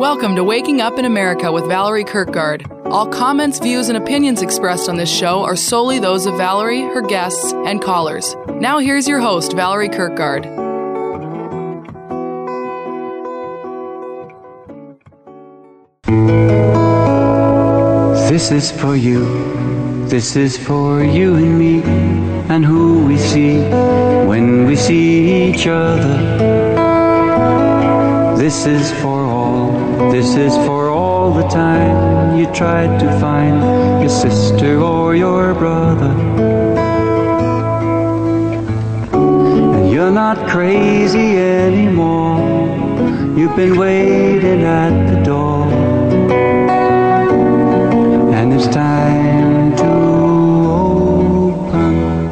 Welcome to Waking Up in America with Valerie Kirkgard. All comments, views, and opinions expressed on this show are solely those of Valerie, her guests, and callers. Now here's your host, Valerie Kirkgard. This is for you and me, and who we see when we see each other. This is for all the time you tried to find your sister or your brother. And you're not crazy anymore, you've been waiting at the door. And it's time to open.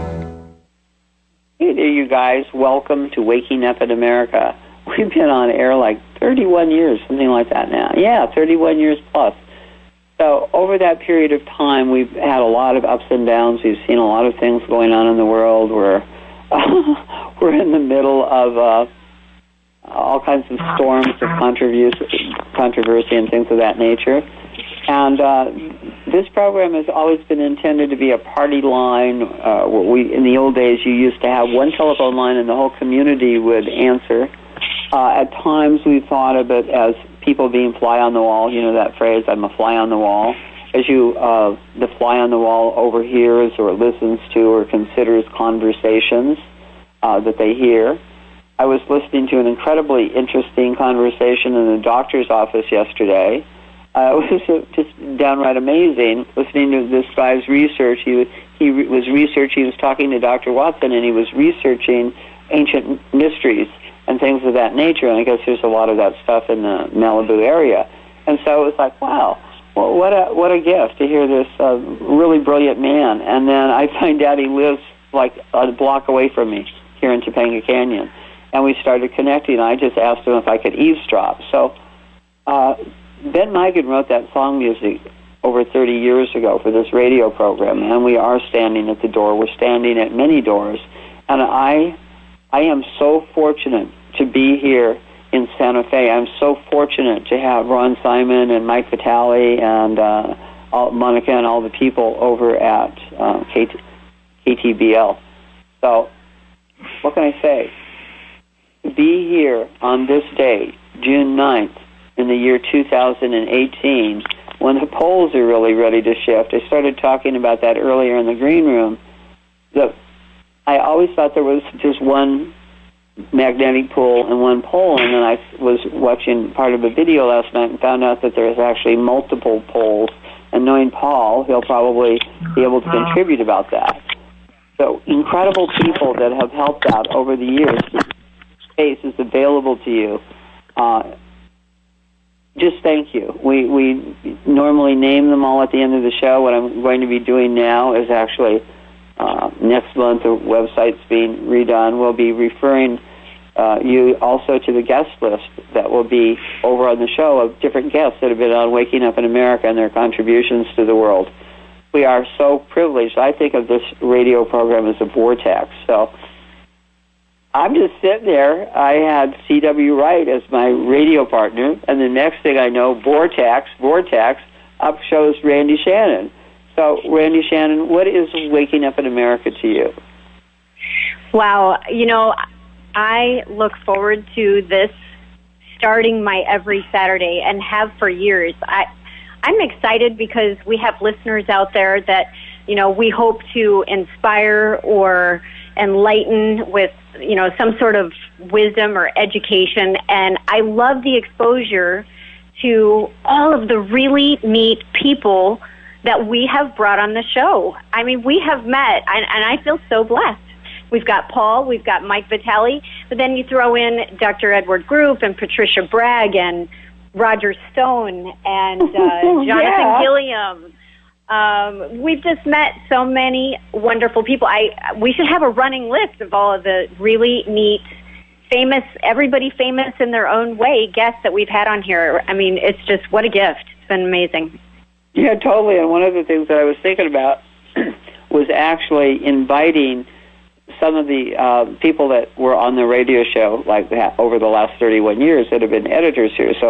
Hey there, you guys. Welcome to Waking Up in America. We've been on air like 31 years, something like that now. Yeah, 31 years plus. So over that period of time, we've had a lot of ups and downs. We've seen a lot of things going on in the world. We're in the middle of all kinds of storms of controversy and things of that nature. And this program has always been intended to be a party line. In the old days, you used to have one telephone line and the whole community would answer. At times, we thought of it as people being fly on the wall. You know that phrase, I'm a fly on the wall. As the fly on the wall overhears or listens to or considers conversations that they hear. I was listening to an incredibly interesting conversation in the doctor's office yesterday. It was just downright amazing listening to this guy's research. He was talking to Dr. Watson, and he was researching ancient mysteries and things of that nature, and I guess there's a lot of that stuff in the Malibu area. And so it was like, wow, well, what a gift to hear this really brilliant man. And then I find out he lives like a block away from me here in Topanga Canyon. And we started connecting. I just asked him if I could eavesdrop. So Ben Migan wrote that song music over 30 years ago for this radio program, and we are standing at the door. We're standing at many doors. And I am so fortunate to be here in Santa Fe. I'm so fortunate to have Ron Simon and Mike Vitale and Monica and all the people over at KTBL. So what can I say? To be here on this day, June 9th, in the year 2018, when the poles are really ready to shift. I started talking about that earlier in the green room. I always thought there was just one magnetic pole and one pole, and then I was watching part of a video last night and found out that there's actually multiple poles. And knowing Paul, he'll probably be able to contribute about that. So incredible people that have helped out over the years. The space is available to you. Just thank you. We normally name them all at the end of the show. What I'm going to be doing now is actually next month the website's being redone. We'll be referring you also to the guest list that will be over on the show of different guests that have been on Waking Up in America and their contributions to the world. We are so privileged. I think of this radio program as a vortex. So I'm just sitting there. I had C.W. Wright as my radio partner, and the next thing I know, vortex, up shows Randy Shannon. So, Randy Shannon, what is Waking Up in America to you? Wow. You know, I look forward to this starting my every Saturday and have for years. I'm excited because we have listeners out there that, you know, we hope to inspire or enlighten with, you know, some sort of wisdom or education. And I love the exposure to all of the really neat people that we have brought on the show. I mean, we have met, and I feel so blessed. We've got Paul, we've got Mike Vitale, but then you throw in Dr. Edward Groof and Patricia Bragg and Roger Stone and Jonathan Gilliam. We've just met so many wonderful people. We should have a running list of all of the really neat, famous, everybody famous in their own way guests that we've had on here. I mean, it's just, what a gift. It's been amazing. Yeah, totally. And one of the things that I was thinking about was actually inviting some of the people that were on the radio show like that over the last 31 years that have been editors here. So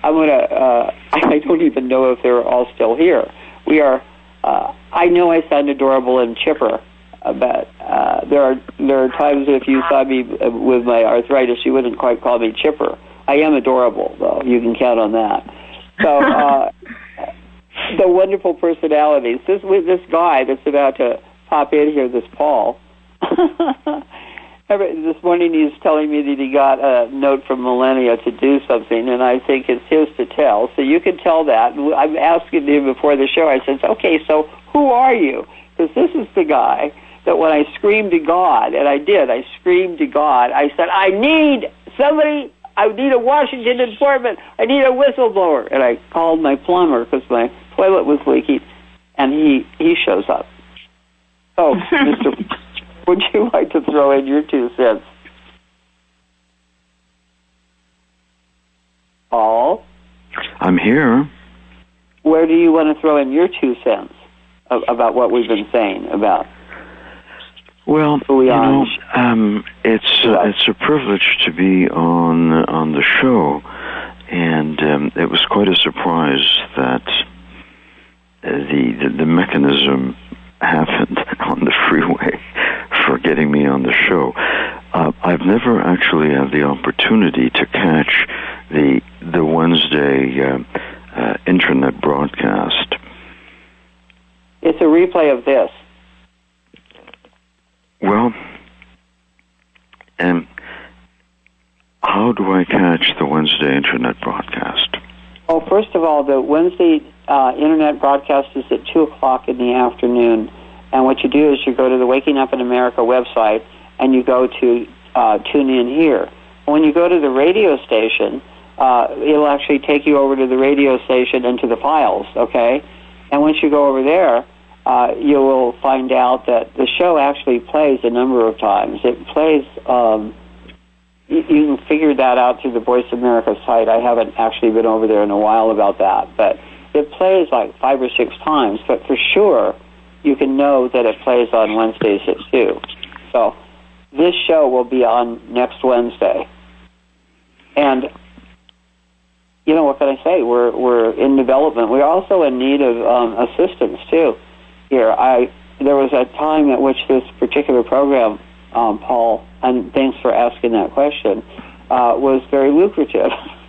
I'm going to, I don't even know if they're all still here. We are, I know I sound adorable and chipper, but there are times if you saw me with my arthritis, you wouldn't quite call me chipper. I am adorable, though. You can count on that. So the wonderful personalities. This guy that's about to pop in here, this Paul, this morning he's telling me that he got a note from Millennia to do something, and I think it's his to tell. So you can tell that. I'm asking him before the show. I said, okay, so who are you? Because this is the guy that when I screamed to God, and I did, I screamed to God, I said, I need somebody, I need a Washington informant, I need a whistleblower. And I called my plumber because my toilet was leaking, and he shows up. So, Mr. Would you like to throw in your 2 cents? Paul? I'm here. Where do you want to throw in your 2 cents about what we've been saying about? Well, it's a privilege to be on the show, and it was quite a surprise that the mechanism happened on the freeway for getting me on the show. I've never actually had the opportunity to catch the Wednesday internet broadcast. It's a replay of this. Well, how do I catch the Wednesday internet broadcast? Oh, first of all, the Wednesday internet broadcast is at 2 o'clock in the afternoon. And what you do is you go to the Waking Up in America website and you go to Tune In Here. When you go to the radio station, it'll actually take you over to the radio station and to the files, okay? And once you go over there, you will find out that the show actually plays a number of times. It plays, you can figure that out through the Voice America site. I haven't actually been over there in a while about that, but it plays like 5 or 6 times. But for sure, you can know that it plays on Wednesdays at 2. So this show will be on next Wednesday. And, you know, what can I say? We're in development. We're also in need of assistance, too. Here, there was a time at which this particular program, Paul, and thanks for asking that question, was very lucrative.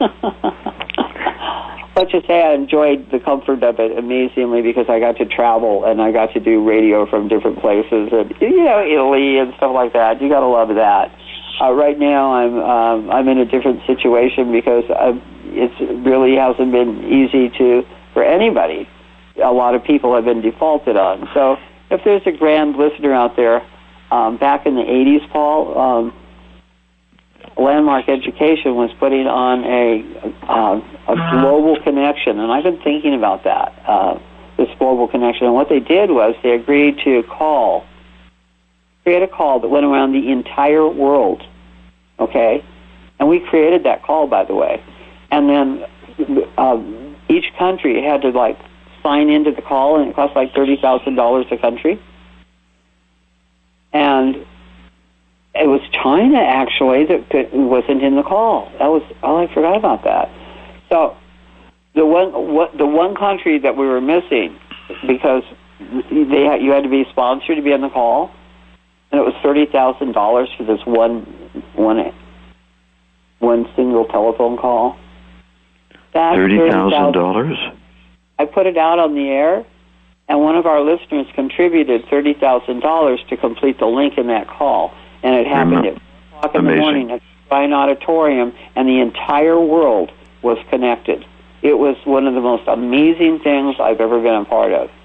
Let's just say I enjoyed the comfort of it amazingly because I got to travel and I got to do radio from different places, and Italy and stuff like that. You got to love that. Right now, I'm in a different situation because it really hasn't been easy for anybody. A lot of people have been defaulted on. So if there's a grand listener out there, back in the 80s, Paul, Landmark Education was putting on a global connection, and I've been thinking about that, this global connection. And what they did was they agreed to create a call that went around the entire world, okay? And we created that call, by the way. And then each country had to, sign into the call, and it cost $30,000 a country. And it was China, actually, that wasn't in the call. I forgot about that. So the one country that we were missing, because you had to be sponsored to be on the call, and it was $30,000 for this one single telephone call. $30,000? I put it out on the air, and one of our listeners contributed $30,000 to complete the link in that call. And it happened at 4 o'clock in the morning at Ryan Auditorium, and the entire world was connected. It was one of the most amazing things I've ever been a part of.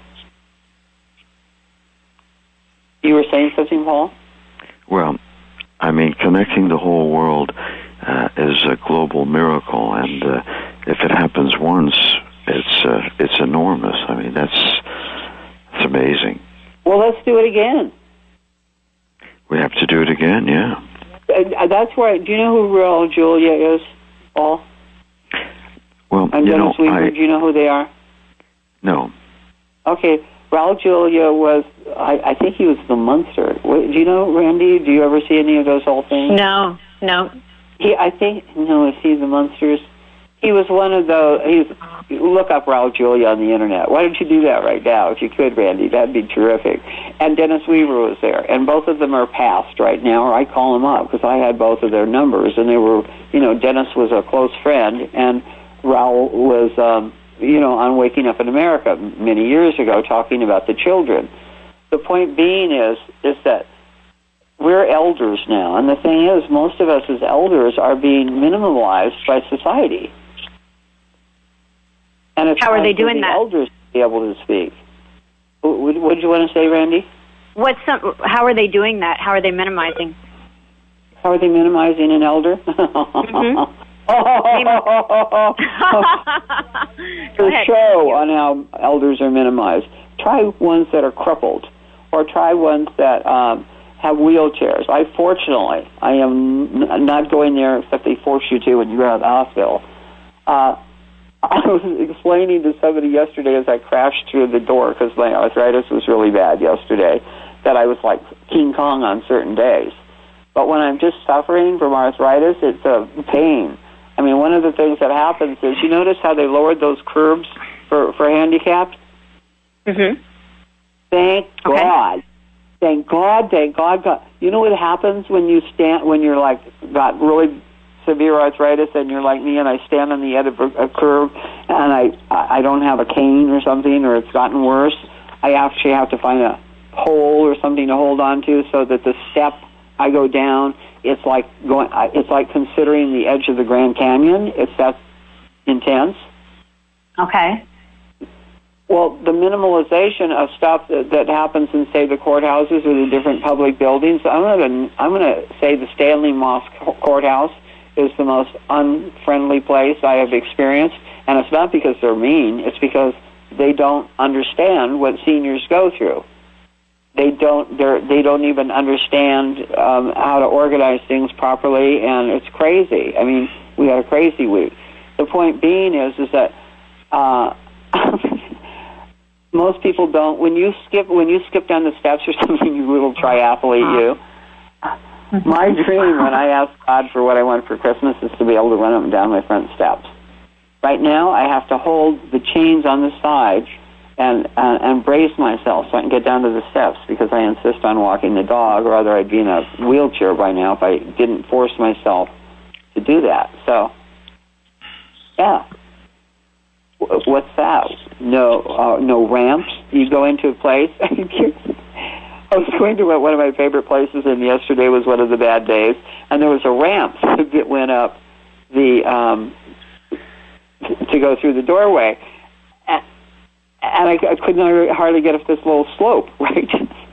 You were saying something, Paul? Well, I mean, connecting the whole world is a global miracle, and if it happens once, it's enormous. I mean, it's amazing. Well, let's do it again. We have to do it again, yeah. That's why. Do you know who Raul Julia is, Paul? Well, do you know who they are? No. Okay, Raul Julia was. I think he was the Munster. Do you know, Randy? Do you ever see any of those old things? No. Is he the Munsters? He was one of those. Look up Raul Julia on the internet. Why don't you do that right now, if you could, Randy? That'd be terrific. And Dennis Weaver was there, and both of them are passed right now. Or I call them up because I had both of their numbers, and they were, Dennis was a close friend, and Raul was, on Waking Up in America many years ago, talking about the children. The point being is that we're elders now, and the thing is, most of us as elders are being minimalized by society. And it's how are they doing the that? Elders to be able to speak. What did you want to say, Randy? How are they doing that? How are they minimizing? How are they minimizing an elder? Mm-hmm. The show on how elders are minimized. Try ones that are crippled, or try ones that have wheelchairs. I am not going there except they force you to when you go out of the hospital. I was explaining to somebody yesterday as I crashed through the door, because my arthritis was really bad yesterday, that I was like King Kong on certain days. But when I'm just suffering from arthritis, it's a pain. I mean, one of the things that happens is, you notice how they lowered those curbs for handicapped? Mm-hmm. Thank God. Thank God. You know what happens when you're like got really severe arthritis and you're like me and I stand on the edge of a curb and I don't have a cane or something, or it's gotten worse, I actually have to find a pole or something to hold on to so that the step I go down, it's like considering the edge of the Grand Canyon. It's that intense. Okay. Well, the minimalization of stuff that happens in, say, the courthouses or the different public buildings, I'm gonna say the Stanley Moss Courthouse is the most unfriendly place I have experienced, and it's not because they're mean. It's because they don't understand what seniors go through. They don't even understand how to organize things properly, and it's crazy. I mean, we had a crazy week. The point being is that most people don't. When you skip down the steps or something, you little triathlete, you. My dream when I ask God for what I want for Christmas is to be able to run up and down my front steps. Right now, I have to hold the chains on the side and brace myself so I can get down to the steps, because I insist on walking the dog, or rather I'd be in a wheelchair by now if I didn't force myself to do that. So, yeah. What's that? No ramps. You go into a place. I was going to one of my favorite places, and yesterday was one of the bad days, and there was a ramp that went up to go through the doorway, and I couldn't hardly get up this little slope, right?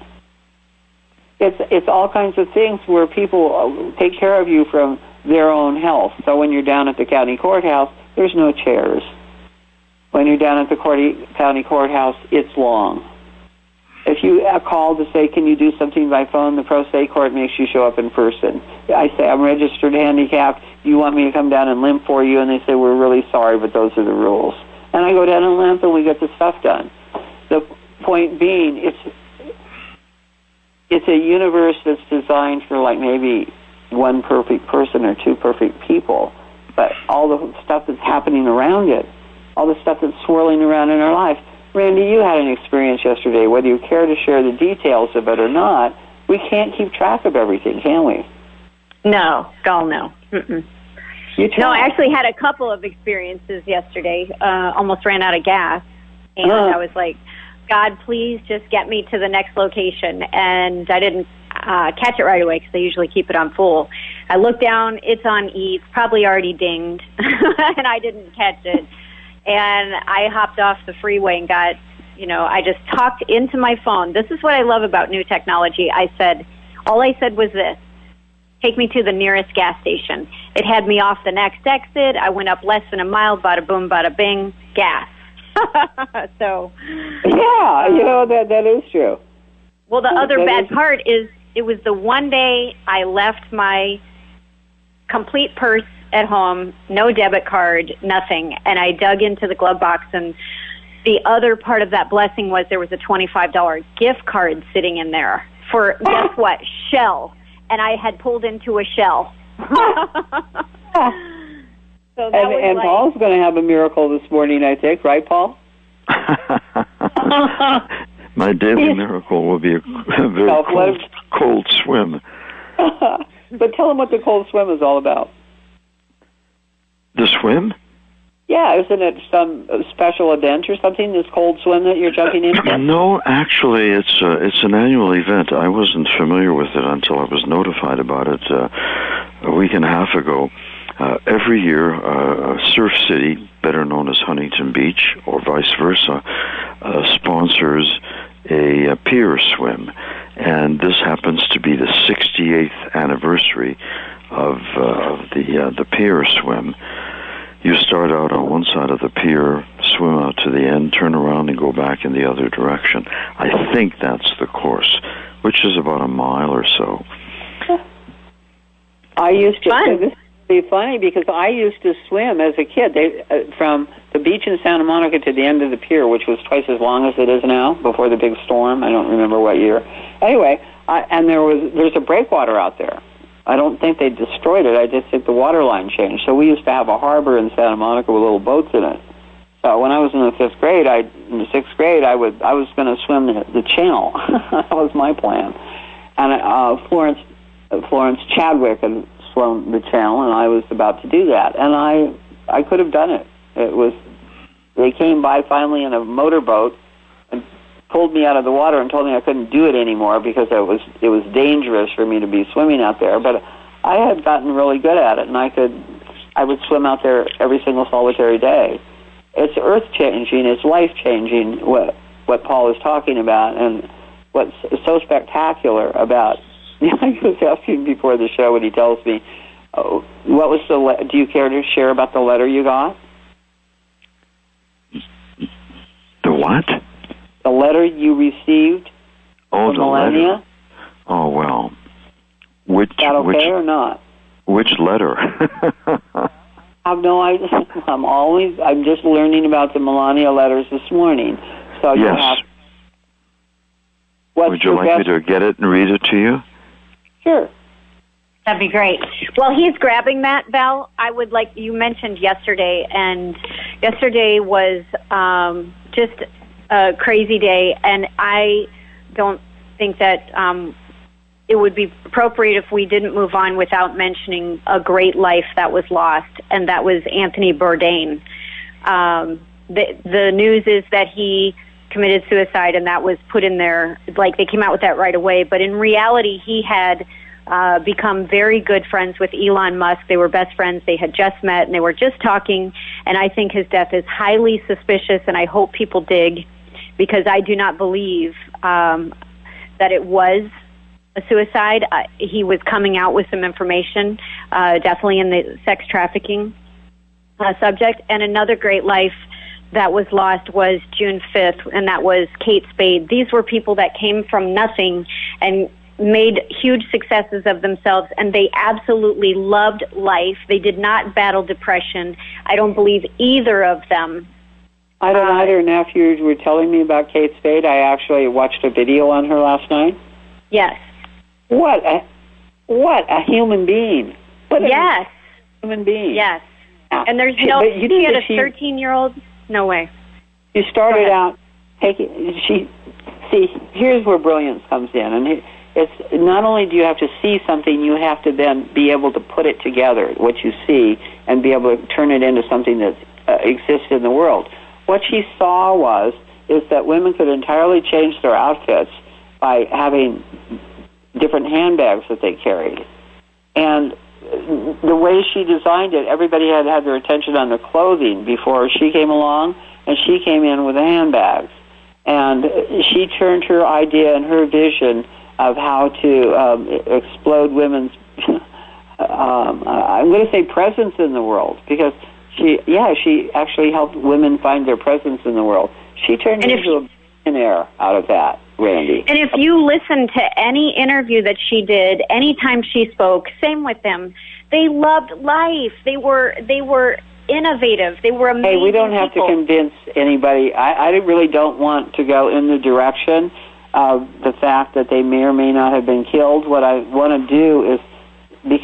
It's all kinds of things where people take care of you from their own health. So when you're down at the county courthouse, there's no chairs. When you're down at the county courthouse, it's long. If you call to say, can you do something by phone, the pro se court makes you show up in person. I say, I'm registered handicapped. You want me to come down and limp for you? And they say, we're really sorry, but those are the rules. And I go down and limp, and we get the stuff done. The point being, it's a universe that's designed for like maybe one perfect person or two perfect people, but all the stuff that's happening around it, all the stuff that's swirling around in our life. Randy, you had an experience yesterday. Whether you care to share the details of it or not, we can't keep track of everything, can we? No. Mm-mm. No, I actually had a couple of experiences yesterday. Almost ran out of gas, and I was like, God, please just get me to the next location. And I didn't catch it right away because I usually keep it on full. I looked down, it's on E, it's probably already dinged, and I didn't catch it. And I hopped off the freeway and got, I just talked into my phone. This is what I love about new technology. All I said was this: take me to the nearest gas station. It had me off the next exit. I went up less than a mile, bada boom, bada bing, gas. So. Yeah, that is true. Well, the other bad part is it was the one day I left my complete purse at home, no debit card, nothing. And I dug into the glove box, and the other part of that blessing was there was a $25 gift card sitting in there for, guess what, Shell. And I had pulled into a Shell. So And Paul's going to have a miracle this morning, I think, right, Paul? My daily miracle will be a very cold swim. But tell him what the cold swim is all about. The swim? Yeah, isn't it some special event or something, this cold swim that you're jumping into? No, actually, it's an annual event. I wasn't familiar with it until I was notified about it a week and a half ago. Every year, Surf City, better known as Huntington Beach, or vice versa, sponsors a pier swim. And this happens to be the 68th anniversary of the pier swim. You start out on one side of the pier, swim out to the end, turn around and go back in the other direction. I think that's the course, which is about a mile or so. I used to. This would be funny because I used to swim as a kid. From the beach in Santa Monica to the end of the pier, which was twice as long as it is now before the big storm. I don't remember what year. Anyway, and there's a breakwater out there. I don't think they destroyed it. I just think the water line changed. So we used to have a harbor in Santa Monica with little boats in it. So when I was in the sixth grade, I was going to swim the channel. That was my plan. And Florence Chadwick had swum the channel, and I was about to do that. And I could have done it. They came by finally in a motorboat and pulled me out of the water and told me I couldn't do it anymore because it was dangerous for me to be swimming out there. But I had gotten really good at it, and I would swim out there every single solitary day. It's earth-changing, it's life-changing, what Paul is talking about, and what's so spectacular about... I was asking before the show when he tells me, what was do you care to share about the letter you got? The what? The letter you received from Melania? Letter. Oh, well. Is that okay or not? Which letter? I have no idea. I'm just learning about the Melania letters this morning. So yes. Would you like me to get it and read it to you? Sure. That'd be great. Well, he's grabbing that, Val. I would like, you mentioned yesterday, and yesterday was just a crazy day, and I don't think that it would be appropriate if we didn't move on without mentioning a great life that was lost, and that was Anthony Bourdain. The news is that he committed suicide, and that was put in there, like they came out with that right away, but in reality he had become very good friends with Elon Musk. They were best friends. They had just met, and they were just talking, and I think his death is highly suspicious, and I hope people dig, because I do not believe that it was a suicide. He was coming out with some information, definitely in the sex trafficking subject. And another great life that was lost was June 5th, and that was Kate Spade. These were people that came from nothing and made huge successes of themselves, and they absolutely loved life. They did not battle depression. I don't believe either of them. I don't either. Now, if you were telling me about Kate Spade, I actually watched a video on her last night. Yes. What a human being. Yes. Human being. Yes. And there's no, she had a 13-year-old, no way. She started out taking, here's where brilliance comes in. And it's not only do you have to see something, you have to then be able to put it together, what you see, and be able to turn it into something that exists in the world. What she saw is that women could entirely change their outfits by having different handbags that they carried. And the way she designed it, everybody had their attention on the clothing before she came along, and she came in with the handbags. And she turned her idea and her vision of how to explode women's, I'm going to say presence in the world, because she actually helped women find their presence in the world. She turned into a billionaire out of that, Randy. And if you listen to any interview that she did, anytime she spoke, same with them. They loved life. They were innovative. They were amazing. Hey, we don't have to convince anybody. I really don't want to go in the direction of the fact that they may or may not have been killed. What I want to do is, because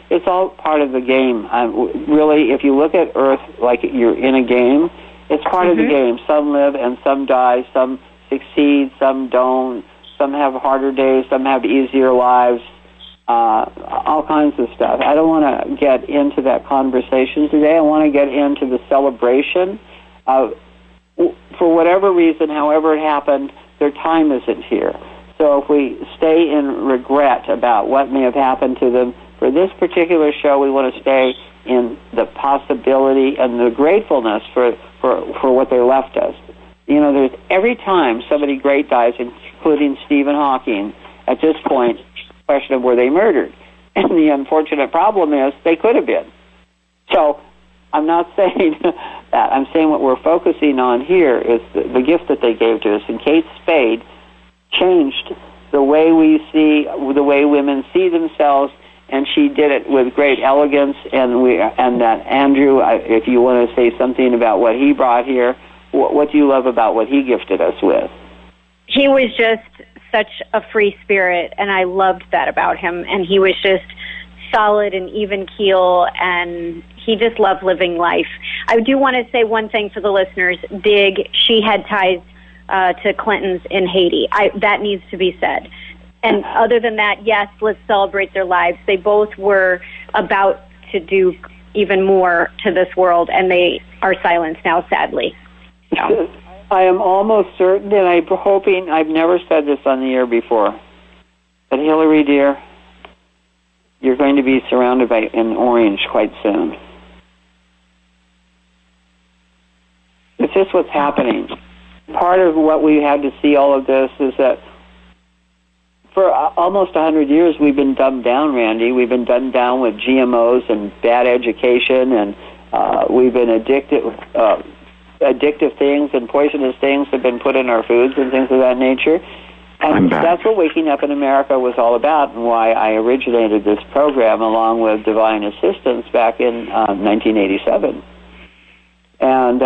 it's all part of the game. Really, if you look at Earth like you're in a game, it's part of the game. Some live and some die. Some succeed, some don't. Some have harder days. Some have easier lives. All kinds of stuff. I don't want to get into that conversation today. I want to get into the celebration of, for whatever reason, however it happened, their time isn't here. So if we stay in regret about what may have happened to them, for this particular show, we want to stay in the possibility and the gratefulness for what they left us. You know, there's every time somebody great dies, including Stephen Hawking, at this point, question of were they murdered? And the unfortunate problem is they could have been. So I'm not saying that. I'm saying what we're focusing on here is the gift that they gave to us. And Kate Spade changed the way we see, the way women see themselves, and she did it with great elegance. And that Andrew, if you want to say something about what he brought here, what do you love about what he gifted us with? He was just such a free spirit, and I loved that about him. And he was just solid and even keel, and he just loved living life. I do want to say one thing for the listeners. She had ties to Clintons in Haiti. That needs to be said. And other than that, yes, let's celebrate their lives. They both were about to do even more to this world, and they are silenced now, sadly. No. I am almost certain, and I'm hoping, I've never said this on the air before, but Hillary, dear, you're going to be surrounded by an orange quite soon. It's just what's happening. Part of what we had to see all of this is that for almost 100 years we've been dumbed down, Randy. We've been dumbed down with GMOs and bad education, and we've been addictive things and poisonous things have been put in our foods and things of that nature. And that's what Waking Up in America was all about, and why I originated this program along with Divine Assistance back in 1987. And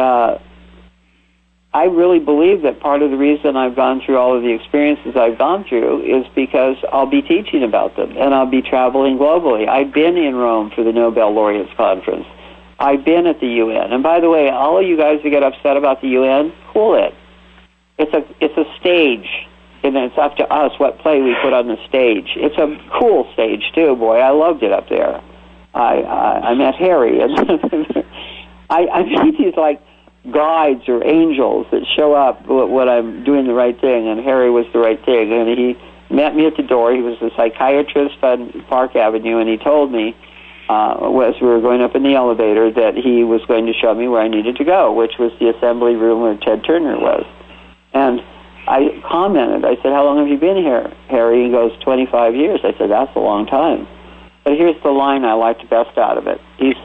I really believe that part of the reason I've gone through all of the experiences I've gone through is because I'll be teaching about them, and I'll be traveling globally. I've been in Rome for the Nobel Laureates Conference. I've been at the UN. And by the way, all of you guys who get upset about the UN, cool it. It's a stage, and it's up to us what play we put on the stage. It's a cool stage, too, boy. I loved it up there. I met Harry, and I meet these, like, guides or angels that show up when I'm doing the right thing, and Harry was the right thing. And he met me at the door. He was a psychiatrist on Park Avenue, and he told me, as we were going up in the elevator, that he was going to show me where I needed to go, which was the assembly room where Ted Turner was. And I commented, I said, how long have you been here, Harry? He goes, 25 years. I said, that's a long time. But here's the line I liked best out of it. He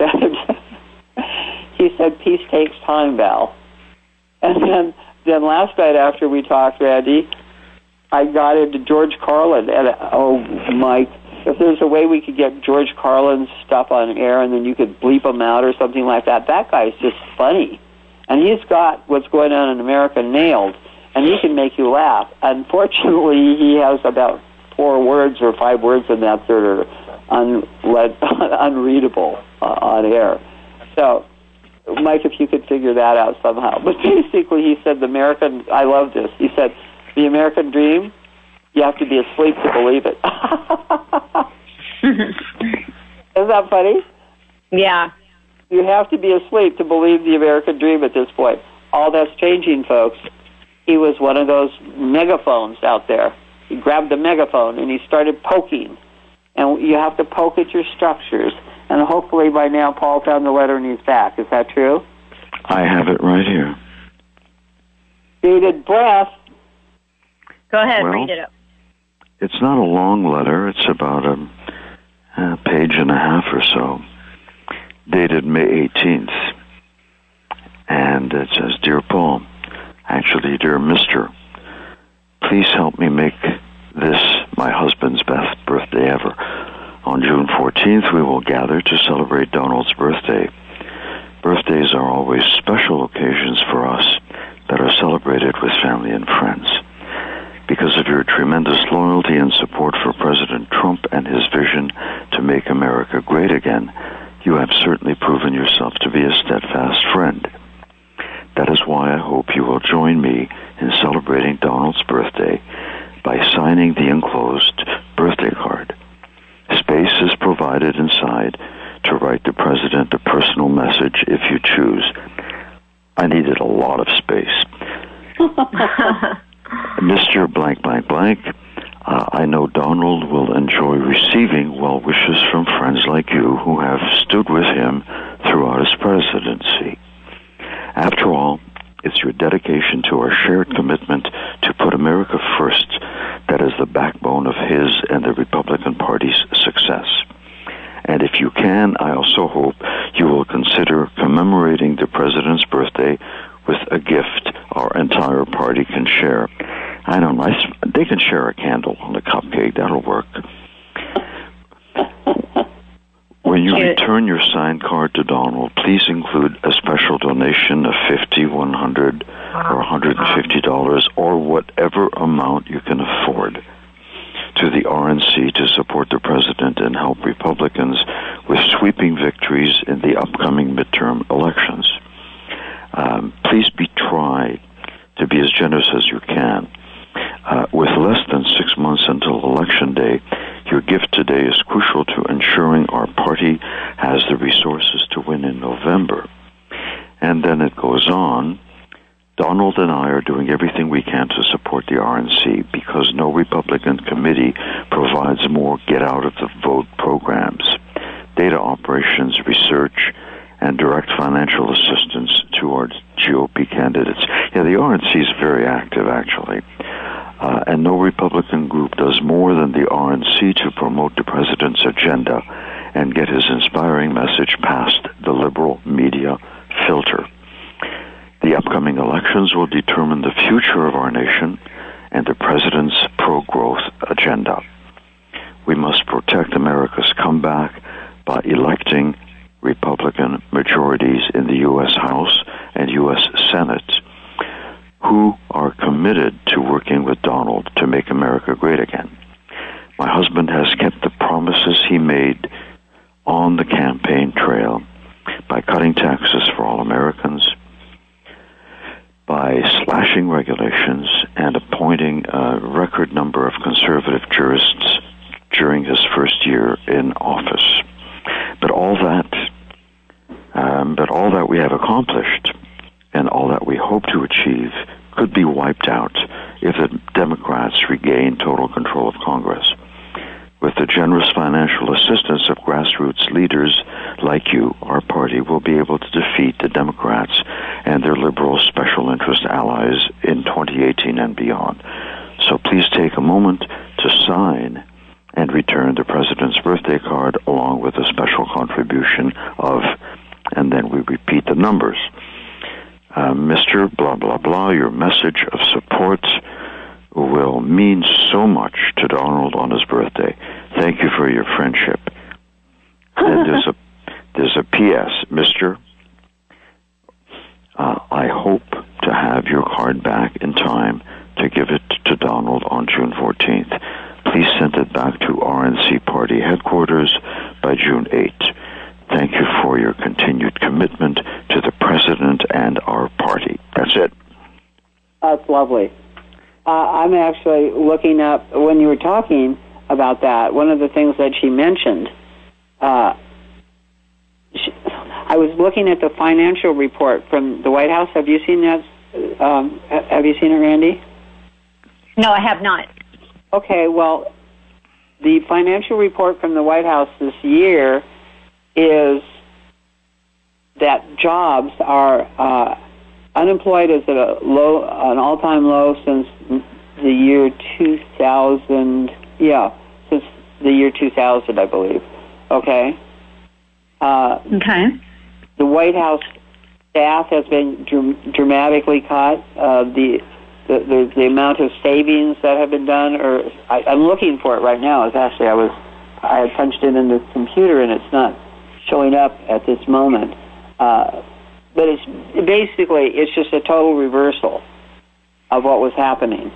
said, peace takes time, Val. And then last night after we talked, Randy, I got into George Carlin. And, oh, Mike, if there's a way we could get George Carlin's stuff on air and then you could bleep him out or something like that, that guy's just funny. And he's got what's going on in America nailed, and he can make you laugh. Unfortunately, he has about 4 words or 5 words in that that are unreadable on air. So, Mike, if you could figure that out somehow. But basically, he said I love this. He said, the American dream, you have to be asleep to believe it. Isn't that funny? Yeah. You have to be asleep to believe the American dream at this point. All that's changing, folks. He was one of those megaphones out there. He grabbed the megaphone and he started poking. And you have to poke at your structures. And hopefully by now Paul found the letter in his back. Is that true? I have it right here. Bated breath. Go ahead, read it up. It's not a long letter. It's about a page and a half or so, dated May 18th. And it says, Dear Paul, actually, dear Mr., please help me make this my husband's best birthday ever. On June 14th, we will gather to celebrate Donald's birthday. Birthdays are always special occasions for us that are celebrated with family and friends. Because of your tremendous loyalty and support for President Trump and his vision to make America great proven yourself to be a steadfast friend. That is why I hope you will join me in celebrating Donald's birthday by signing the enclosed birthday card. Space is provided inside to write the President a personal message if you choose. I needed a lot of space. Mr. Blank, blank, blank, I know Donald will enjoy receiving well wishes from friends like you who have stood with him throughout his presidency. After all, it's your dedication to our shared commitment to put America first that is the backbone of his and the Republican Party's success. And if you can, I also hope you will consider commemorating the President's birthday with a gift our entire party can share. I don't know, they can share a candle on a cupcake, that'll work. When you return your signed card to Donald, please include a special donation of $50, $100, or $150, or whatever amount you can afford to the RNC to support the President and help Republicans with sweeping victories in the upcoming midterm elections. Please try to be as generous as you can. With less than 6 months until Election Day, your gift today is crucial to ensuring our party has the resources to win in November. And then it goes on, Donald and I are doing everything we can to support the RNC because no Republican committee provides more get-out-of-the-vote programs, data operations, research, and direct financial assistance to our GOP candidates. Yeah, the RNC is very active, actually. And no Republican group does more than the RNC to promote the President's agenda and get his inspiring message past the liberal media filter. The upcoming elections will determine the future of our nation and the President's pro-growth agenda. We must protect America's comeback by electing Republican majorities in the U.S. House and U.S. Senate who are committed to working with Donald to make America great again. My husband has kept the promises he made on the campaign trail by cutting taxes for all Americans, by slashing regulations, and appointing a record number of conservative jurists during his first year in office. But all that we have accomplished and all that we hope to achieve could be wiped out if the Democrats regain total control of Congress. With the generous financial assistance of grassroots leaders like you, our party will be able to defeat the Democrats and their liberal special interest allies in 2018 and beyond. So please take a moment to sign and return the President's birthday card along with a special contribution of, and then we repeat the numbers. Mr. Blah, blah, blah, your message of support will mean so much to Donald on his birthday. Thank you for your friendship. And there's a P.S. Mr. I hope to have your card back in time to give it to Donald on June 14th. Please send it back to RNC Party headquarters by June 8th. Thank you for your continued commitment to the President and our party. That's it. That's lovely. I'm actually looking up, when you were talking about that, one of the things that she mentioned, I was looking at the financial report from the White House. Have you seen that? Have you seen it, Randy? No, I have not. Okay, well, the financial report from the White House this year is that jobs are unemployed is at an all-time low since the year 2000. Yeah, since the year 2000, I believe. Okay. Okay. The White House staff has been dramatically cut. The amount of savings that have been done, or I'm looking for it right now. It's actually I had punched it in the computer and it's not showing up at this moment. But it's just a total reversal of what was happening.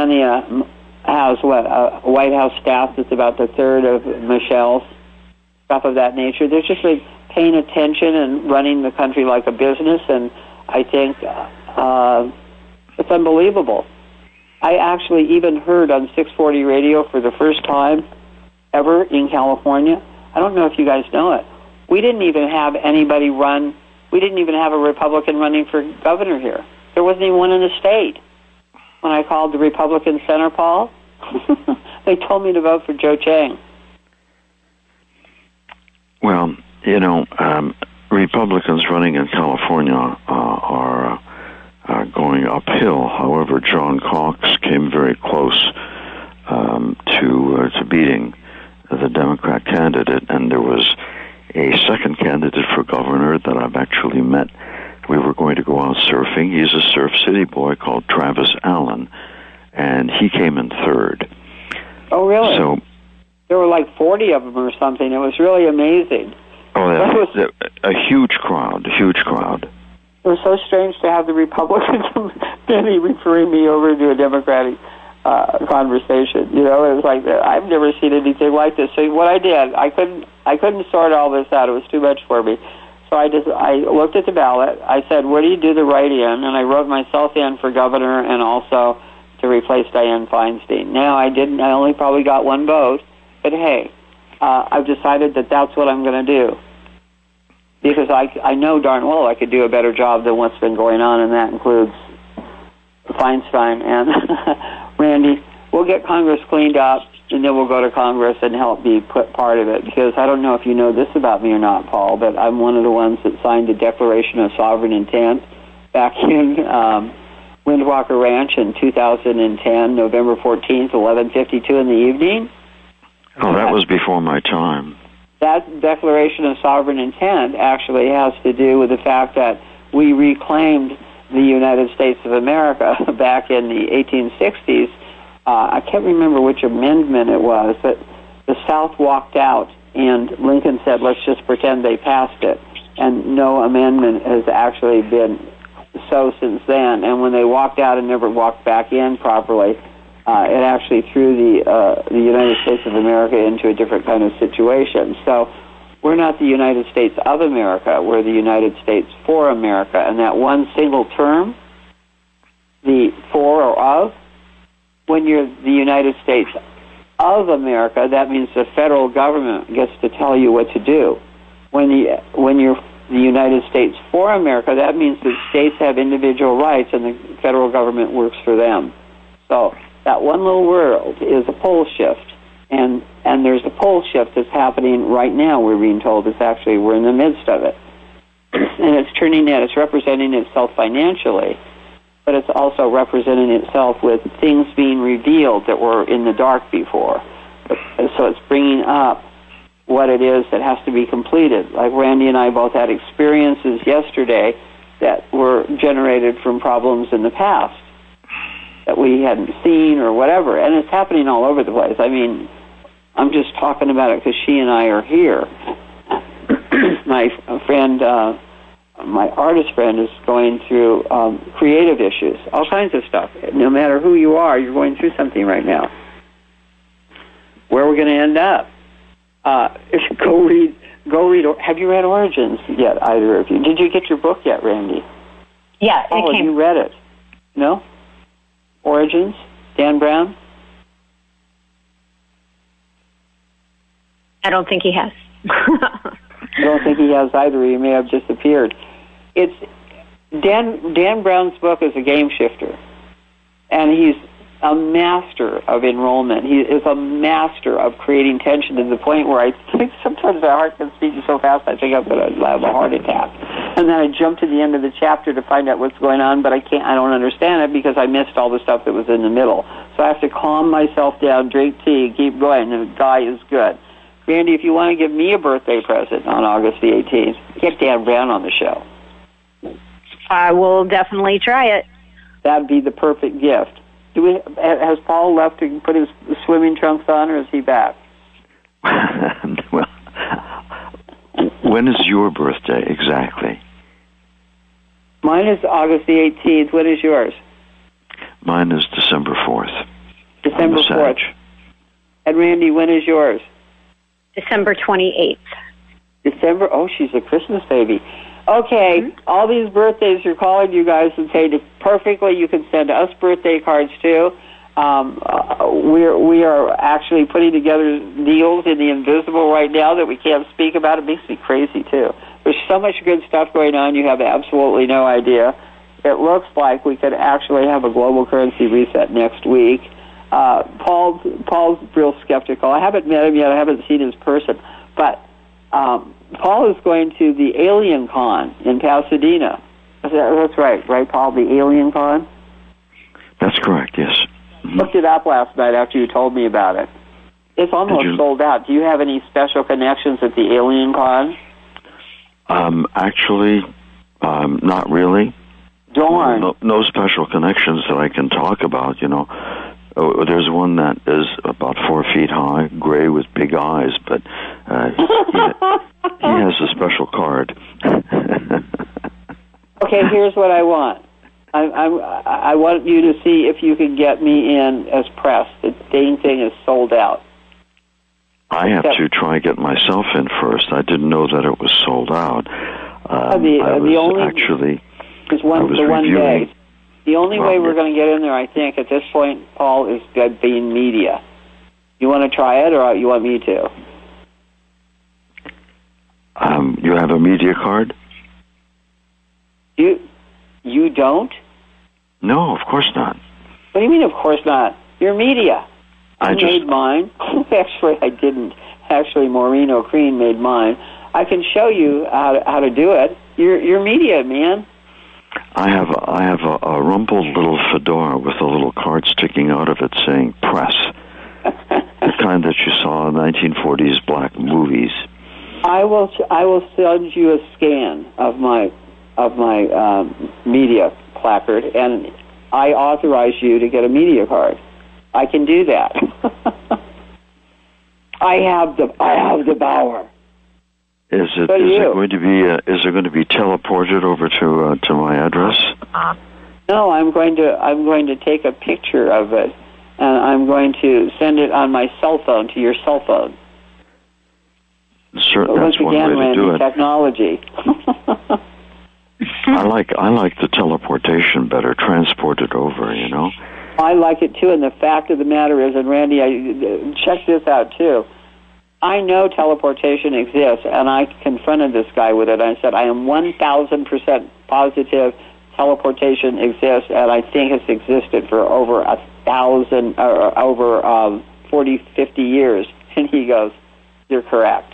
Melania has a White House staff that's about the third of Michelle's. stuff of that nature. They're just like paying attention and running the country like a business, and I think it's unbelievable. I actually even heard on 640 radio for the first time ever in California. I don't know if you guys know it. We didn't even have anybody run. We didn't even have a Republican running for governor here. There wasn't even one in the state. When I called the Republican Center, Paul, they told me to vote for Joe Chang. Well, Republicans running in California are going uphill. However, John Cox came very close to beating the Democrat candidate, and there was a second candidate for governor that I've actually met. We were going to go out surfing. He's a Surf City boy called Travis Allen, and he came in third. Oh, really? So there were like 40 of them or something. It was really amazing. Oh, yeah. A huge crowd. It was so strange to have the Republicans Benny referring me over to a Democratic conversation. It was like I've never seen anything like this. So what I did, I couldn't sort all this out. It was too much for me. So I looked at the ballot. I said, where do you do the write-in? And I wrote myself in for governor and also to replace Dianne Feinstein. Now I only probably got one vote, but hey, I've decided that that's what I'm going to do. Because I know darn well I could do a better job than what's been going on, and that includes Feinstein and Randy. We'll get Congress cleaned up, and then we'll go to Congress and help be part of it. Because I don't know if you know this about me or not, Paul, but I'm one of the ones that signed the Declaration of Sovereign Intent back in Windwalker Ranch in 2010, November 14th, 11:52 in the evening. Oh, that was before my time. That Declaration of Sovereign Intent actually has to do with the fact that we reclaimed the United States of America back in the 1860s. I can't remember which amendment it was, but the South walked out, and Lincoln said, let's just pretend they passed it. And no amendment has actually been so since then. And when they walked out and never walked back in properly, it actually threw the United States of America into a different kind of situation. So we're not the United States of America. We're the United States for America. And that one single term, the for or of, when you're the United States of America, that means the federal government gets to tell you what to do. When you're the United States for America, that means that states have individual rights and the federal government works for them. So that one little word is a pole shift, and there's a pole shift that's happening right now. We're being told we're in the midst of it, and it's representing itself financially, but it's also representing itself with things being revealed that were in the dark before. So it's bringing up what it is that has to be completed. Like Randy and I both had experiences yesterday that were generated from problems in the past that we hadn't seen or whatever, and it's happening all over the place. I mean, I'm just talking about it because she and I are here. My friend, my artist friend, is going through creative issues, all kinds of stuff. No matter who you are, you're going through something right now. Where are we going to end up? Go read. Have you read Origins yet, either of you? Did you get your book yet, Randy? Yeah, it came. You read it? No? Origins, Dan Brown? I don't think he has. I don't think he has either. He may have disappeared. It's Dan Brown's book is a game shifter, and he's a master of enrollment. He is a master of creating tension to the point where I think sometimes my heart gets beating so fast I think I'm going to have a heart attack. And then I jump to the end of the chapter to find out what's going on, but I don't understand it because I missed all the stuff that was in the middle. So I have to calm myself down, drink tea, keep going, and the guy is good. Randy, if you want to give me a birthday present on August the 18th, get Dan Brown on the show. I will definitely try it. That'd be the perfect gift. Has Paul left to put his swimming trunks on, or is he back? Well, when is your birthday exactly? Mine is August the 18th. When is yours? Mine is December 4th. December 4th. And Randy, when is yours? December 28th. December. Oh, she's a Christmas baby. Okay, all these birthdays are calling you guys and saying if perfectly you can send us birthday cards too. We are actually putting together deals in the invisible right now that we can't speak about. It makes me crazy too. There's so much good stuff going on. You have absolutely no idea. It looks like we could actually have a global currency reset next week. Paul's real skeptical. I haven't met him yet. I haven't seen his person, but Paul is going to the Alien Con in Pasadena. That's right, Paul? The Alien Con? That's correct, yes. Looked it up last night after you told me about it. It's almost sold out. Do you have any special connections at the Alien Con? Actually, not really. Darn. No special connections that I can talk about, you know. There's one that is about 4 feet high, gray with big eyes, but he has a special card. Okay, here's what I want. I want you to see if you can get me in as press. The dang thing is sold out. I have to try and get myself in first. I didn't know that it was sold out. The one day. The only way we're going to get in there, I think, at this point, Paul, is being media. You want to try it, or you want me to? You have a media card? You don't? No, of course not. What do you mean, of course not? You're media. I made mine. Actually, I didn't. Actually, Maureen O'Kreen made mine. I can show you how to do it. You're media, man. I have a rumpled little fedora with a little card sticking out of it saying press. The kind that you saw in 1940s black movies. I will send you a scan of my media placard, and I authorize you to get a media card. I can do that. I have the power. Is it going to be teleported over to my address? No, I'm going to take a picture of it, and I'm going to send it on my cell phone to your cell phone. Certainly, that's one way to do it. Technology. I like the teleportation better, transported over, you know. I like it too, and the fact of the matter is, and Randy, check this out too. I know teleportation exists, and I confronted this guy with it. I said, I am 1,000% positive teleportation exists, and I think it's existed for over 40, 50 years. And he goes, you're correct.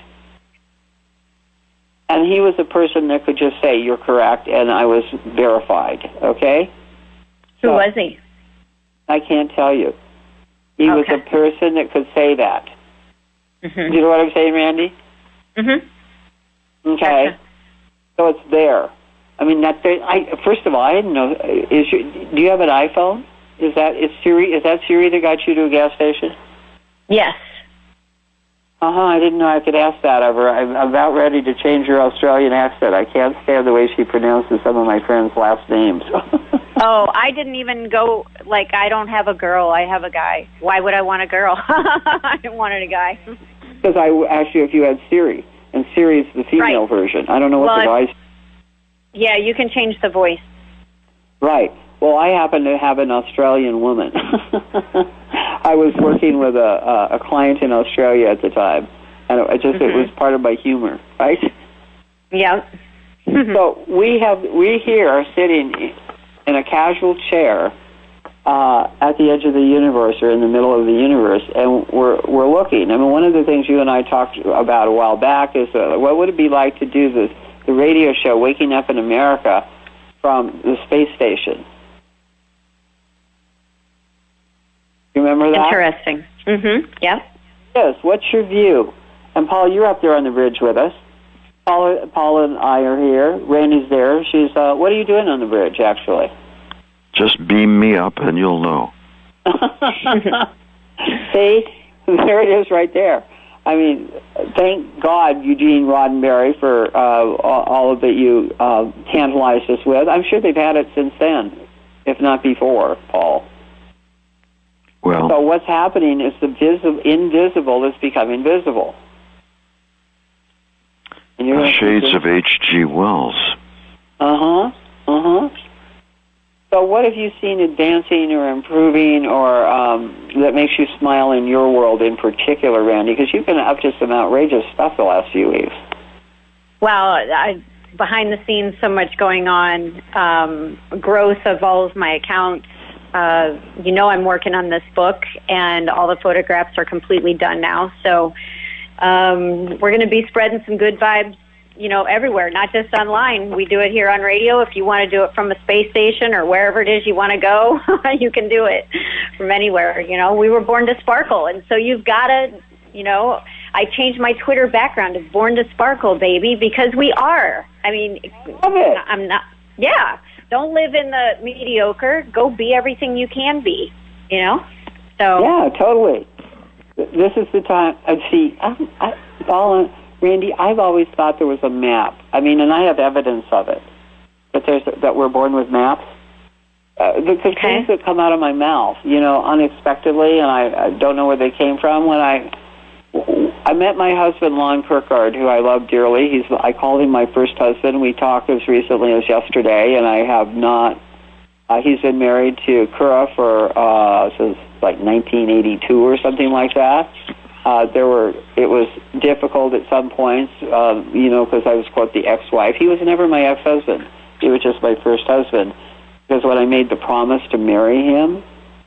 And he was a person that could just say, you're correct, and I was verified, okay? Who was he? I can't tell you. He was a person that could say that. Mm-hmm. You know what I'm saying, Randy? Mm-hmm. Okay. Gotcha. So it's there. I mean, first of all, I didn't know. Do you have an iPhone? Is that Siri that got you to a gas station? Yes. I didn't know I could ask that of her. I'm about ready to change her Australian accent. I can't stand the way she pronounces some of my friends' last names. Oh, I didn't even go, I don't have a girl, I have a guy. Why would I want a girl? I wanted a guy. Because I asked you if you had Siri, and Siri's the female version. I don't know what the guy's... Yeah, you can change the voice. Right. Well, I happen to have an Australian woman. I was working with a client in Australia at the time, and it was part of my humor, right? Yeah. So we here are sitting in a casual chair at the edge of the universe, or in the middle of the universe, and we're looking. I mean, one of the things you and I talked about a while back is what would it be like to do the radio show Waking Up in America from the space station? You remember that? Interesting. Mm-hmm. Yeah. Yes. What's your view? And Paul, you're up there on the bridge with us. Paula and I are here. Randy's there. She's. What are you doing on the bridge, actually? Just beam me up, and you'll know. See, there it is, right there. I mean, thank God, Eugene Roddenberry, for all of that you tantalized us with. I'm sure they've had it since then, if not before, Paul. Well, so what's happening is the invisible is becoming visible. And you're Shades of H.G. Wells. So what have you seen advancing or improving or that makes you smile in your world in particular, Randy? Because you've been up to some outrageous stuff the last few weeks. Well, behind the scenes, so much going on, growth of all of my accounts. I'm working on this book, and all the photographs are completely done now. So we're going to be spreading some good vibes, everywhere, not just online. We do it here on radio. If you want to do it from a space station or wherever it is you want to go, you can do it from anywhere. We were born to sparkle, and so you've got to, I changed my Twitter background to Born to Sparkle, baby, because we are. I mean, love it. I'm not, yeah. Don't live in the mediocre. Go be everything you can be, So yeah, totally. This is the time. See, Randy, I've always thought there was a map. I mean, and I have evidence of it. That we're born with maps. The things that come out of my mouth, unexpectedly, and I don't know where they came from. When I met my husband, Lon Kirkgard, who I love dearly. I called him my first husband. We talked as recently as yesterday, and I have not. He's been married to Kura for since like 1982 or something like that. It was difficult at some points, because I was, quote, the ex-wife. He was never my ex-husband. He was just my first husband. Because when I made the promise to marry him,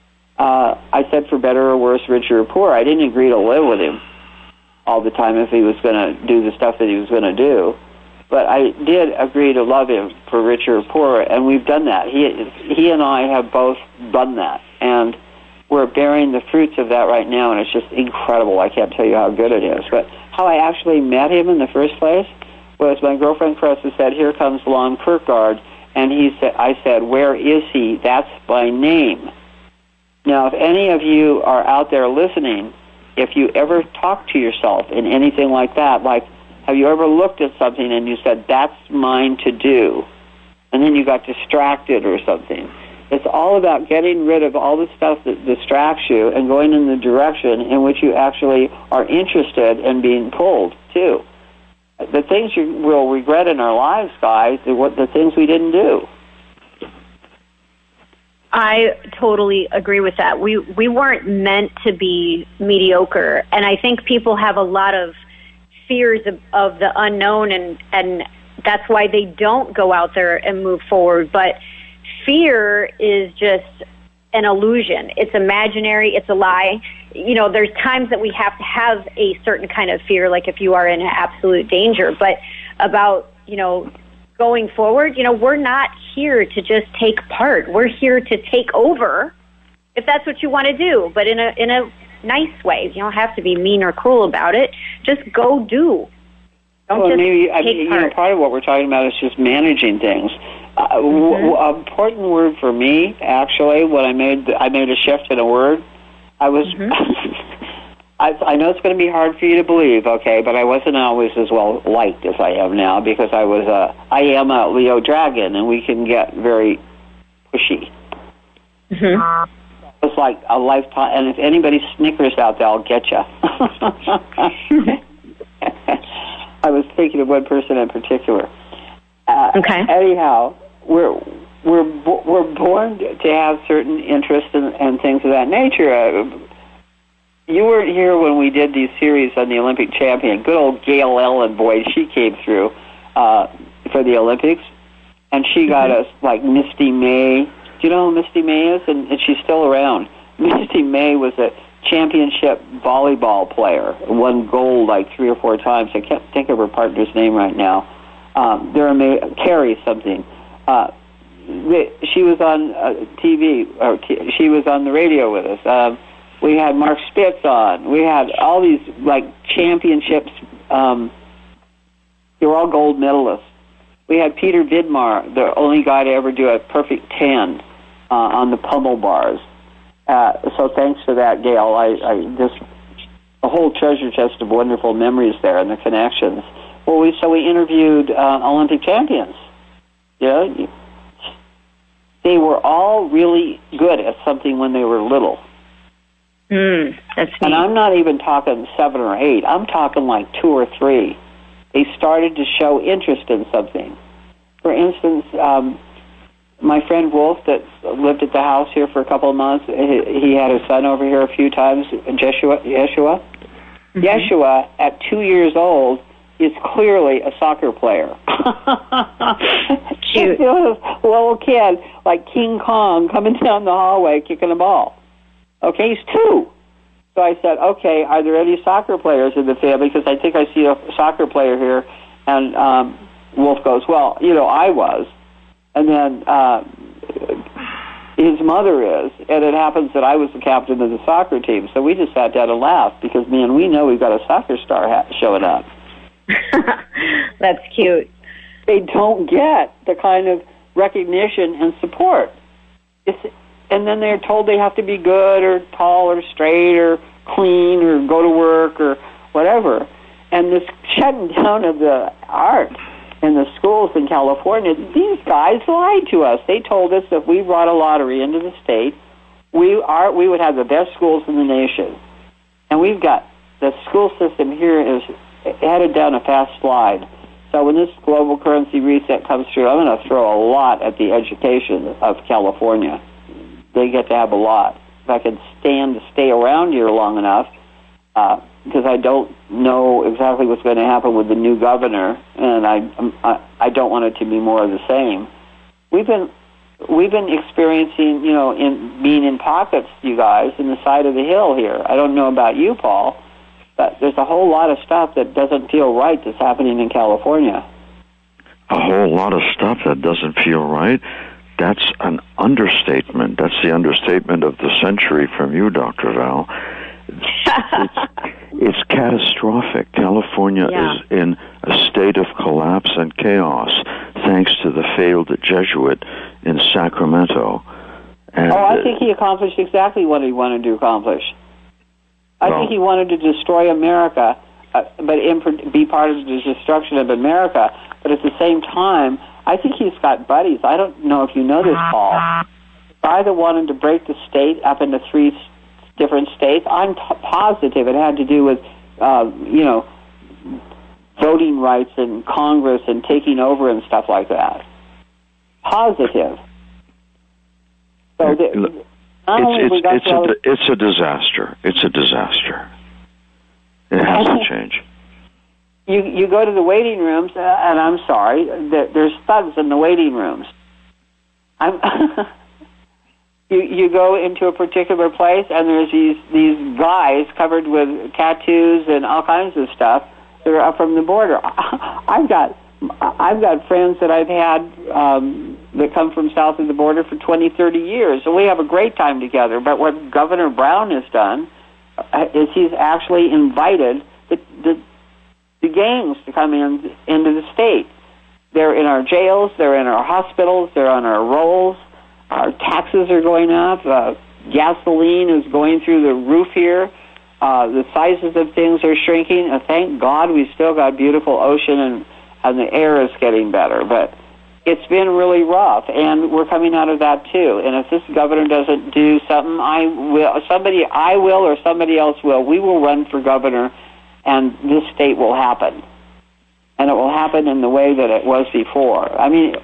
I said, for better or worse, rich or poor, I didn't agree to live with him all the time if he was going to do the stuff that he was going to do. But I did agree to love him for richer or poorer, and we've done that. He and I have both done that, and we're bearing the fruits of that right now, and it's just incredible. I can't tell you how good it is. But how I actually met him in the first place was my girlfriend Cressa said, "Here comes Lon Kirkgard," and I said, "Where is he?" That's my name. Now, if any of you are out there listening, if you ever talk to yourself in anything like that, like, have you ever looked at something and you said, that's mine to do, and then you got distracted or something? It's all about getting rid of all the stuff that distracts you and going in the direction in which you actually are interested in being pulled to. The things you will regret in our lives, guys, are the things we didn't do. I totally agree with that. We weren't meant to be mediocre, and I think people have a lot of fears of the unknown, and that's why they don't go out there and move forward. But fear is just an illusion. It's imaginary. It's a lie. There's times that we have to have a certain kind of fear, like if you are in absolute danger. But about, going forward, we're not here to just take part. We're here to take over, if that's what you want to do, but in a nice way. You don't have to be mean or cruel about it. Just go do. Don't just take part. Part of what we're talking about is just managing things. An important word for me, actually, when I made a shift in a word, I was. I know it's going to be hard for you to believe, okay, but I wasn't always as well liked as I am now because I am a Leo dragon, and we can get very pushy. It's like a lifetime, and if anybody snickers out there, I'll get you. I was thinking of one person in particular. Anyhow, we're born to have certain interests and things of that nature. You weren't here when we did these series on the Olympic champion. Good old Gail Ellen, boy, she came through for the Olympics, and she got us like Misty May. Do you know who Misty May is? And she's still around. Misty May was a championship volleyball player, won gold like 3 or 4 times. I can't think of her partner's name right now. Carrie something. She was on TV, or she was on the radio with us. We had Mark Spitz on. We had all these, like, championships. They were all gold medalists. We had Peter Vidmar, the only guy to ever do a perfect 10 on the pummel bars. So thanks for that, Gail. I just, a whole treasure chest of wonderful memories there and the connections. Well, we interviewed Olympic champions. Yeah, they were all really good at something when they were little. That's neat. And I'm not even talking 7 or 8. I'm talking like 2 or 3. they started to show interest in something. For instance, my friend Wolf that lived at the house here for a couple of months, he had his son over here a few times, Yeshua. Mm-hmm. Yeshua, at 2 years old, is clearly a soccer player. Cute. A little kid, like King Kong, coming down the hallway, kicking a ball. Okay, he's 2. So I said, okay, are there any soccer players in the family? Because I think I see a soccer player here. And Wolf goes, well, I was. And then his mother is. And it happens that I was the captain of the soccer team. So we just sat down and laughed because, man, we know we've got a soccer star showing up. That's cute. They don't get the kind of recognition and support. And then they're told they have to be good or tall or straight or clean or go to work or whatever. And this shutting down of the art in the schools in California, these guys lied to us. They told us if we brought a lottery into the state, we would have the best schools in the nation. And we've got the school system here is headed down a fast slide. So when this global currency reset comes through, I'm going to throw a lot at the education of California. They get to have a lot. If I can stand to stay around here long enough, because I don't know exactly what's going to happen with the new governor, and I don't want it to be more of the same. We've been experiencing, in being in pockets, you guys, in the side of the hill here. I don't know about you, Paul, but there's a whole lot of stuff that doesn't feel right that's happening in California. A whole lot of stuff that doesn't feel right? That's an understatement. That's the understatement of the century from you, Dr. Val. It's catastrophic. California is in a state of collapse and chaos thanks to the failed Jesuit in Sacramento. And, I think he accomplished exactly what he wanted to accomplish. I think he wanted to destroy America, but be part of the destruction of America. But at the same time, I think he's got buddies. I don't know if you know this, Paul. The guy that wanted to break the state up into 3 different states, I'm positive it had to do with, voting rights in Congress and taking over and stuff like that. Positive. So it's a disaster. It's a disaster. It has to change. You go to the waiting rooms, and I'm sorry, there's thugs in the waiting rooms. You go into a particular place, and there's these guys covered with tattoos and all kinds of stuff that are up from the border. I've got friends that I've had that come from south of the border for 20, 30 years, and we have a great time together. But what Governor Brown has done is he's actually invited the gangs to come into the state. They're in our jails, they're in our hospitals, they're on our rolls. Our taxes are going up. Gasoline is going through the roof here. The sizes of things are shrinking. Thank God we still got beautiful ocean and the air is getting better. But it's been really rough, and we're coming out of that too. And if this governor doesn't do something, I will, or somebody else will. We will run for governor, and this state will happen. And it will happen in the way that it was before. I mean,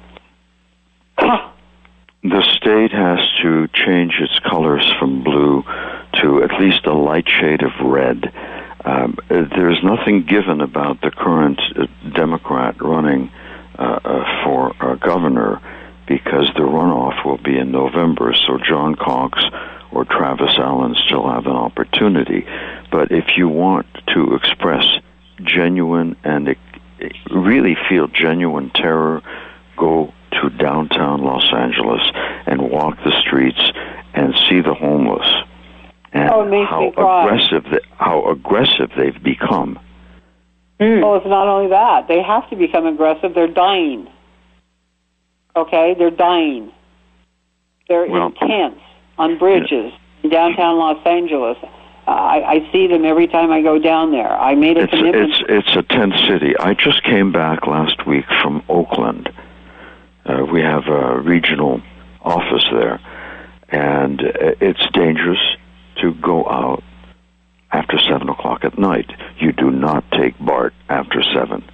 the state has to change its colors from blue to at least a light shade of red. There's nothing given about the current Democrat running for governor because the runoff will be in November, so John Cox or Travis Allen still have an opportunity. But if you want to express genuine and really feel genuine terror, go to downtown Los Angeles and walk the streets and see the homeless and how aggressive they've become. Well, it's not only that. They have to become aggressive. They're dying. Okay? They're dying. They're intense on bridges in downtown Los Angeles. I see them every time I go down there. I made a commitment. It's a tent city. I just came back last week from Oakland. We have a regional office there, and it's dangerous to go out after 7 o'clock at night. You do not take BART after 7.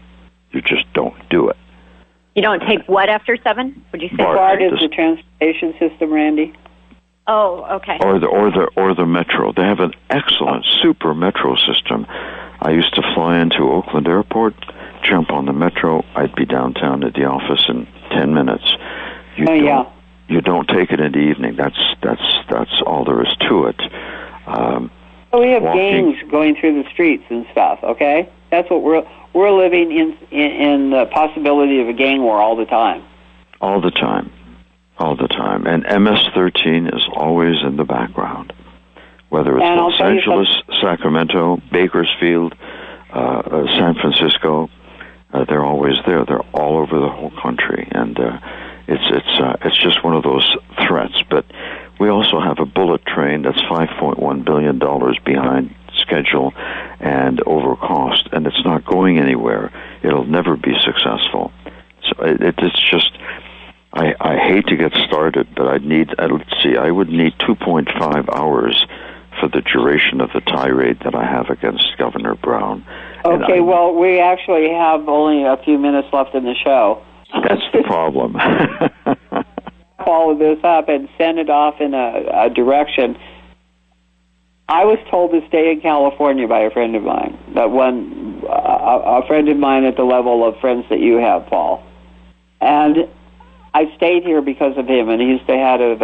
You don't take what after 7? Would you say? BART is the transportation system, Randy. Oh, okay. Or the metro. They have an excellent super metro system. I used to fly into Oakland Airport, jump on the metro. I'd be downtown at the office in 10 minutes. You don't take it in the evening. That's all there is to it. So we have gangs going through the streets and stuff. Okay, that's what we're living in the possibility of a gang war all the time. All the time. And MS-13 is always in the background, whether it's Los Angeles, Sacramento, Bakersfield, San Francisco. They're always there. They're all over the whole country, and it's just one of those threats. But we also have a bullet train that's $5.1 billion behind schedule and over cost, and it's not going anywhere. It'll never be successful. So it's just, I hate to get started, but I would need 2.5 hours for the duration of the tirade that I have against Governor Brown. Okay, well, we actually have only a few minutes left in the show. That's the problem. Follow this up and send it off in a direction. I was told to stay in California by a friend of mine, a friend of mine at the level of friends that you have, Paul. And I stayed here because of him, and he's the head of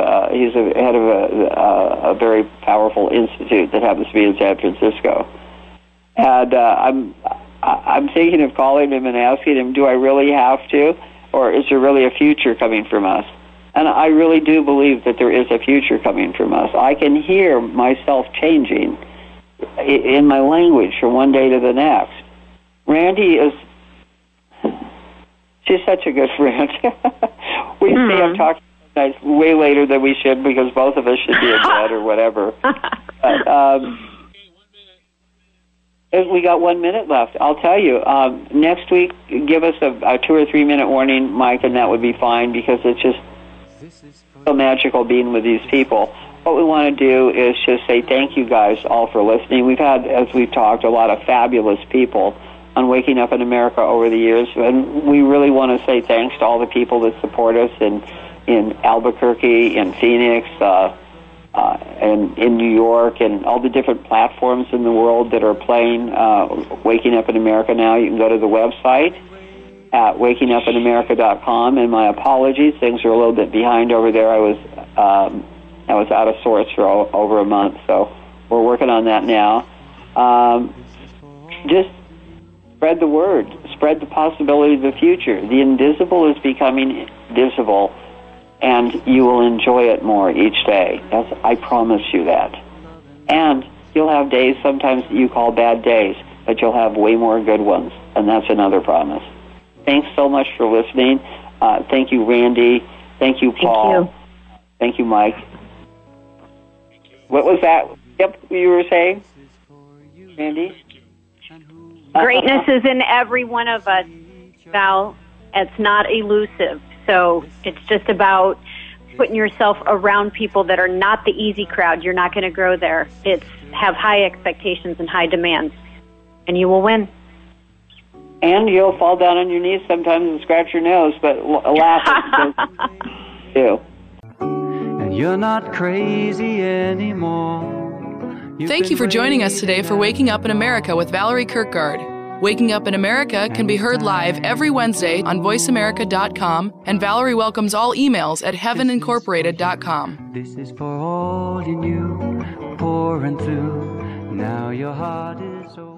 a very powerful institute that happens to be in San Francisco. And I'm thinking of calling him and asking him, do I really have to, or is there really a future coming from us? And I really do believe that there is a future coming from us. I can hear myself changing in my language from one day to the next. Randy she's such a good friend. We stay up talking way later than we should because both of us should be in bed or whatever. But, we got 1 minute left. I'll tell you, next week, give us a 2 or 3 minute warning, Mike, and that would be fine because it's just so magical being with these people. What we want to do is just say thank you guys all for listening. We've had, as we've talked, a lot of fabulous people on Waking Up in America over the years, and we really want to say thanks to all the people that support us in Albuquerque, in Phoenix, and in New York, and all the different platforms in the world that are playing Waking Up in America now. You can go to the website at wakingupinamerica.com, and my apologies, things are a little bit behind over there. I was out of sorts for over a month, so we're working on that now. Just spread the word, spread the possibility of the future. The invisible is becoming visible, and you will enjoy it more each day. I promise you that. And you'll have days sometimes that you call bad days, but you'll have way more good ones, and that's another promise. Thanks so much for listening. Thank you, Randy. Thank you, Paul. Thank you, Mike. What was that? Yep, you were saying, Randy? Greatness is in every one of us, Val. It's not elusive. So it's just about putting yourself around people that are not the easy crowd. You're not going to grow there. It's have high expectations and high demands, and you will win. And you'll fall down on your knees sometimes and scratch your nose, but laugh at it too. And you're not crazy anymore. Thank you for joining us today for Waking Up in America with Valerie Kirkgard. Waking Up in America can be heard live every Wednesday on voiceamerica.com, and Valerie welcomes all emails at heavenincorporated.com. This is for all you knew, pouring through. Now your heart is open.